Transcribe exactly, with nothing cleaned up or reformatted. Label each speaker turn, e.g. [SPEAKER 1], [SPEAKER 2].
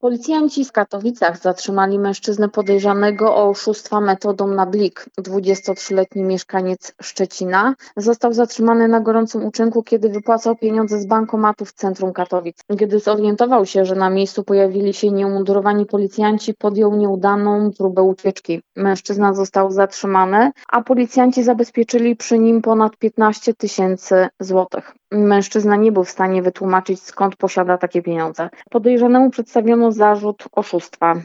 [SPEAKER 1] Policjanci w Katowicach zatrzymali mężczyznę podejrzanego o oszustwa metodą na blik. dwudziestotrzyletni mieszkaniec Szczecina został zatrzymany na gorącym uczynku, kiedy wypłacał pieniądze z bankomatu w centrum Katowic. Gdy zorientował się, że na miejscu pojawili się nieumundurowani policjanci, podjął nieudaną próbę ucieczki. Mężczyzna został zatrzymany, a policjanci zabezpieczyli przy nim ponad piętnaście tysięcy złotych. Mężczyzna nie był w stanie wytłumaczyć, skąd posiada takie pieniądze. Podejrzanemu przedstawiono zarzut oszustwa.